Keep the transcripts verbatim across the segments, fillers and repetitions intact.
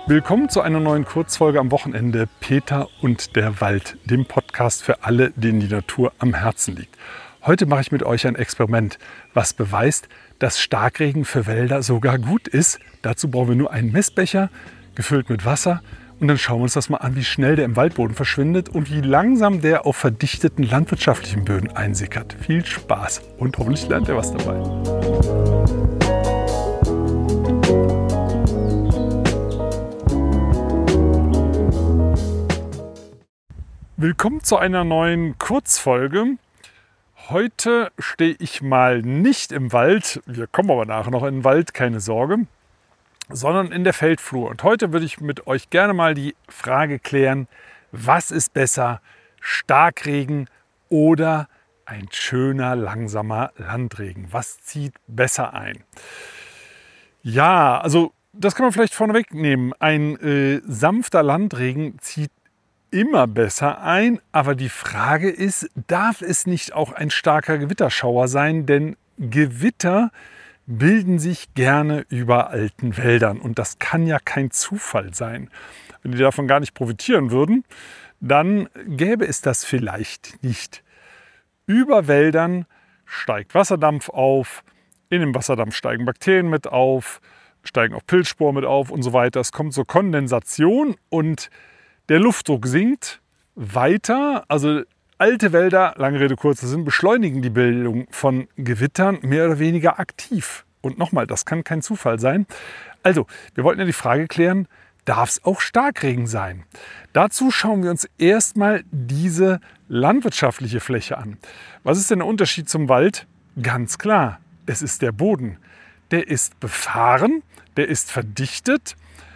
Willkommen zu einer neuen Kurzfolge am Wochenende Peter und der Wald, dem Podcast für alle, denen die Natur am Herzen liegt. Heute mache ich mit euch ein Experiment, was beweist, dass Starkregen für Wälder sogar gut ist. Dazu brauchen wir nur einen Messbecher, gefüllt mit Wasser. Und dann schauen wir uns das mal an, wie schnell der im Waldboden verschwindet und wie langsam der auf verdichteten landwirtschaftlichen Böden einsickert. Viel Spaß und hoffentlich lernt ihr was dabei. Willkommen zu einer neuen Kurzfolge. Heute stehe ich mal nicht im Wald, wir kommen aber nachher noch in den Wald, keine Sorge, sondern in der Feldflur. Und heute würde ich mit euch gerne mal die Frage klären, was ist besser, Starkregen oder ein schöner, langsamer Landregen? Was zieht besser ein? Ja, also das kann man vielleicht vorneweg nehmen. Ein äh, sanfter Landregen zieht immer besser ein, aber die Frage ist, darf es nicht auch ein starker Gewitterschauer sein? Denn Gewitter bilden sich gerne über alten Wäldern und das kann ja kein Zufall sein. Wenn die davon gar nicht profitieren würden, dann gäbe es das vielleicht nicht. Über Wäldern steigt Wasserdampf auf, in dem Wasserdampf steigen Bakterien mit auf, steigen auch Pilzsporen mit auf und so weiter. Es kommt zur Kondensation und der Luftdruck sinkt weiter, also alte Wälder, lange Rede, kurzer Sinn, beschleunigen die Bildung von Gewittern mehr oder weniger aktiv. Und nochmal, das kann kein Zufall sein. Also, wir wollten ja die Frage klären, darf es auch Starkregen sein? Dazu schauen wir uns erstmal diese landwirtschaftliche Fläche an. Was ist denn der Unterschied zum Wald? Ganz klar, es ist der Boden. Der ist befahren, der ist verdichtet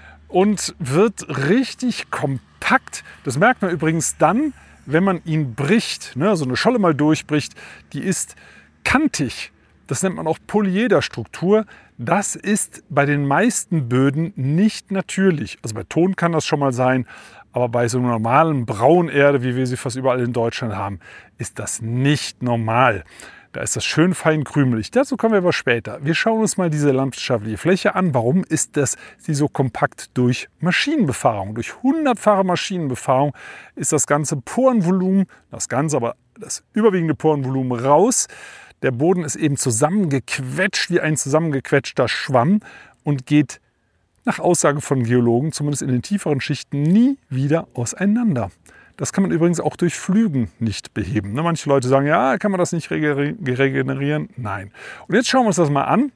und wird richtig kompakt. Das merkt man übrigens dann, wenn man ihn bricht, ne, so eine Scholle mal durchbricht, die ist kantig. Das nennt man auch Polyederstruktur. Das ist bei den meisten Böden nicht natürlich. Also bei Ton kann das schon mal sein, aber bei so einer normalen Braunerde, wie wir sie fast überall in Deutschland haben, ist das nicht normal. Da ist das schön fein krümelig. Dazu kommen wir aber später. Wir schauen uns mal diese landwirtschaftliche Fläche an. Warum ist das sie so kompakt? Durch Maschinenbefahrung. Durch hundertfache Maschinenbefahrung ist das ganze Porenvolumen, das ganze, aber das überwiegende Porenvolumen raus. Der Boden ist eben zusammengequetscht wie ein zusammengequetschter Schwamm und geht nach Aussage von Geologen, zumindest in den tieferen Schichten, nie wieder auseinander. Das kann man übrigens auch durch Pflügen nicht beheben. Manche Leute sagen, ja, kann man das nicht regenerieren? Nein. Und jetzt schauen wir uns das mal an,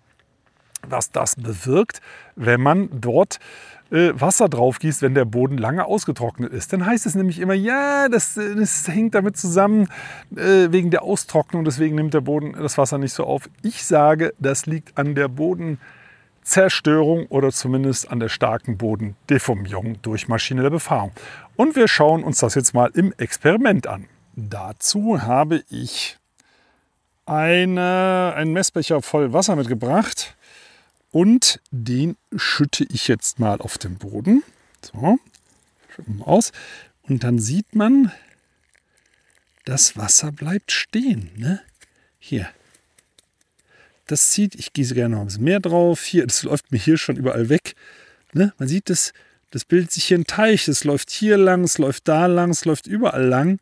was das bewirkt, wenn man dort äh, Wasser drauf gießt, wenn der Boden lange ausgetrocknet ist. Dann heißt es nämlich immer, ja, das, das hängt damit zusammen, äh, wegen der Austrocknung, deswegen nimmt der Boden das Wasser nicht so auf. Ich sage, das liegt an der Bodenzerstörung oder zumindest an der starken Bodendeformierung durch maschinelle Befahrung. Und wir schauen uns das jetzt mal im Experiment an. Dazu habe ich eine, einen Messbecher voll Wasser mitgebracht und den schütte ich jetzt mal auf den Boden. So, schütten wir aus. Und dann sieht man, das Wasser bleibt stehen. Ne? Hier. Das zieht, ich gieße gerne noch ein bisschen mehr drauf. Hier, das läuft mir hier schon überall weg. Ne? Man sieht das. Das bildet sich hier ein Teich, es läuft hier lang, es läuft da lang, es läuft überall lang.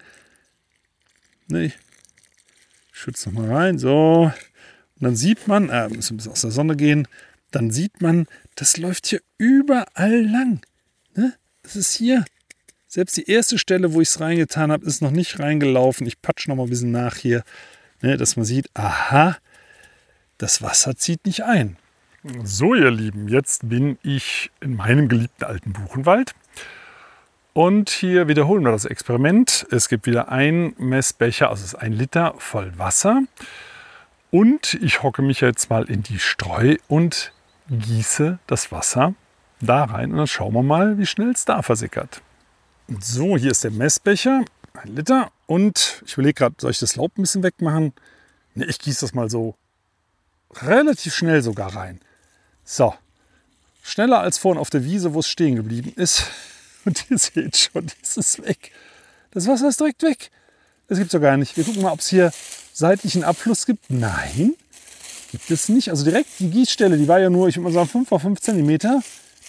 Ne, ich schütze noch mal rein, so. Und dann sieht man, äh, müssen ein bisschen aus der Sonne gehen, dann sieht man, das läuft hier überall lang. Ne? Das ist hier, selbst die erste Stelle, wo ich es reingetan habe, ist noch nicht reingelaufen. Ich patsche noch mal ein bisschen nach hier, ne, dass man sieht, aha, das Wasser zieht nicht ein. So, ihr Lieben, jetzt bin ich in meinem geliebten alten Buchenwald und hier wiederholen wir das Experiment. Es gibt wieder einen Messbecher, also es ist ein Liter voll Wasser und ich hocke mich jetzt mal in die Streu und gieße das Wasser da rein und dann schauen wir mal, wie schnell es da versickert. So, hier ist der Messbecher, ein Liter und ich überlege gerade, soll ich das Laub ein bisschen wegmachen? Ne, ich gieße das mal so relativ schnell sogar rein. So, schneller als vorhin auf der Wiese, wo es stehen geblieben ist. Und ihr seht schon, das ist weg. Das Wasser ist direkt weg. Das gibt es doch gar nicht. Wir gucken mal, ob es hier seitlichen Abfluss gibt. Nein, gibt es nicht. Also direkt die Gießstelle, die war ja nur, ich würde mal sagen, fünf auf fünf Zentimeter.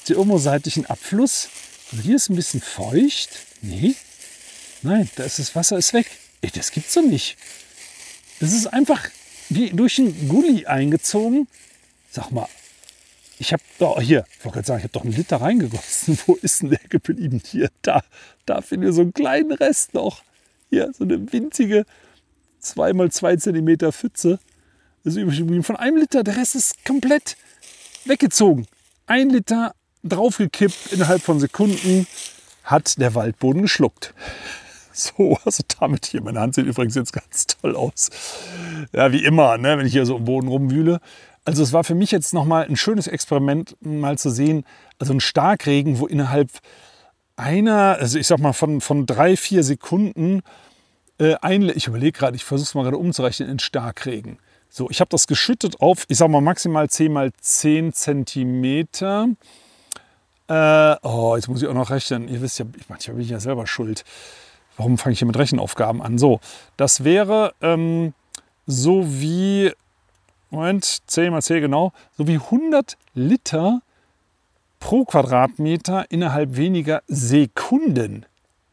Habt ihr irgendwo seitlich einen Abfluss? Also hier ist ein bisschen feucht. Nee. Nein, da ist das Wasser ist weg. Ey, das gibt's doch nicht. Das ist einfach wie durch einen Gully eingezogen. Sag mal, ich habe doch hier, ich wollte gerade sagen, ich habe doch einen Liter reingegossen. Wo ist denn der geblieben? Hier, da, da finden wir so einen kleinen Rest noch. Hier, so eine winzige zwei mal zwei Zentimeter Pfütze. Das ist übrig geblieben von einem Liter. Der Rest ist komplett weggezogen. Ein Liter draufgekippt innerhalb von Sekunden hat der Waldboden geschluckt. So, also damit hier, meine Hand sieht übrigens jetzt ganz toll aus. Ja, wie immer, ne, wenn ich hier so im Boden rumwühle. Also es war für mich jetzt nochmal ein schönes Experiment, mal zu sehen, also ein Starkregen, wo innerhalb einer, also ich sag mal von, von drei, vier Sekunden, äh, ein, ich überlege gerade, ich versuche es mal gerade umzurechnen in Starkregen. So, ich habe das geschüttet auf, ich sag mal maximal zehn mal zehn Zentimeter. Äh, oh, jetzt muss ich auch noch rechnen. Ihr wisst ja, manchmal bin ich ja selber schuld. Warum fange ich hier mit Rechenaufgaben an? So, das wäre ähm, so wie, Moment, zehn mal zehn genau, so wie hundert Liter pro Quadratmeter innerhalb weniger Sekunden.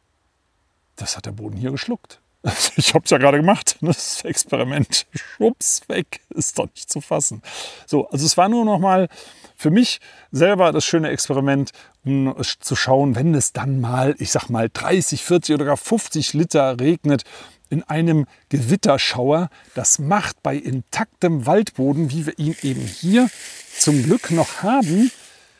Das hat der Boden hier geschluckt. Ich habe es ja gerade gemacht, das Experiment. Schwupps, weg, ist doch nicht zu fassen. So, also es war nur noch mal für mich selber das schöne Experiment, um zu schauen, wenn es dann mal, ich sag mal, dreißig, vierzig oder gar fünfzig Liter regnet in einem Gewitterschauer. Das macht bei intaktem Waldboden, wie wir ihn eben hier zum Glück noch haben,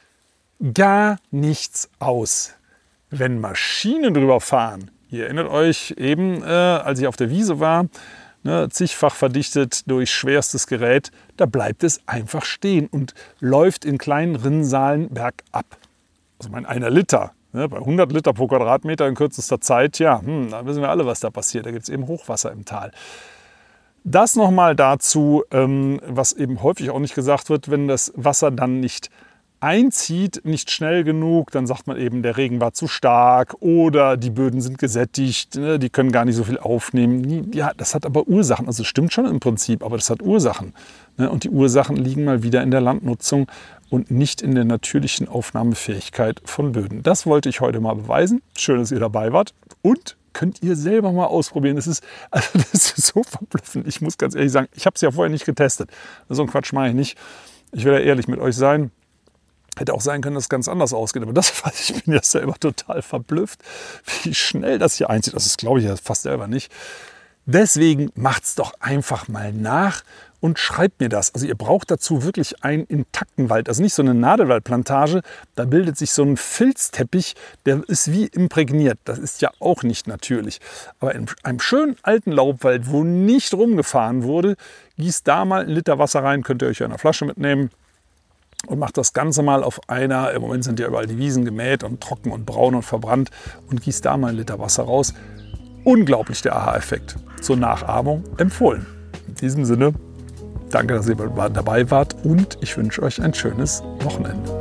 gar nichts aus. Wenn Maschinen drüber fahren, ihr erinnert euch eben, äh, als ich auf der Wiese war, ne, zigfach verdichtet durch schwerstes Gerät, da bleibt es einfach stehen und läuft in kleinen Rinnsalen bergab. Also mein einer Liter, ne, bei hundert Liter pro Quadratmeter in kürzester Zeit, ja, hm, da wissen wir alle, was da passiert. Da gibt es eben Hochwasser im Tal. Das nochmal dazu, ähm, was eben häufig auch nicht gesagt wird, wenn das Wasser dann nicht einzieht, nicht schnell genug, dann sagt man eben, der Regen war zu stark oder die Böden sind gesättigt, ne, die können gar nicht so viel aufnehmen. Ja, das hat aber Ursachen, also es stimmt schon im Prinzip, aber das hat Ursachen. Ne, und die Ursachen liegen mal wieder in der Landnutzung und nicht in der natürlichen Aufnahmefähigkeit von Böden. Das wollte ich heute mal beweisen. Schön, dass ihr dabei wart und könnt ihr selber mal ausprobieren. Das ist, also das ist so verblüffend. Ich muss ganz ehrlich sagen, ich habe es ja vorher nicht getestet. So einen Quatsch mache ich nicht. Ich will ja ehrlich mit euch sein. Hätte auch sein können, dass es ganz anders ausgeht. Aber das weiß ich, ich bin ja selber total verblüfft, wie schnell das hier einzieht. Das glaube ich ja fast selber nicht. Deswegen macht es doch einfach mal nach und schreibt mir das. Also ihr braucht dazu wirklich einen intakten Wald. Also nicht so eine Nadelwaldplantage. Da bildet sich so ein Filzteppich, der ist wie imprägniert. Das ist ja auch nicht natürlich. Aber in einem schönen alten Laubwald, wo nicht rumgefahren wurde, gießt da mal einen Liter Wasser rein. Könnt ihr euch ja in einer Flasche mitnehmen. Und macht das Ganze mal auf einer, im Moment sind ja überall die Wiesen gemäht und trocken und braun und verbrannt und gießt da mal einen Liter Wasser raus. Unglaublich der Aha-Effekt. Zur Nachahmung empfohlen. In diesem Sinne, danke, dass ihr dabei wart und ich wünsche euch ein schönes Wochenende.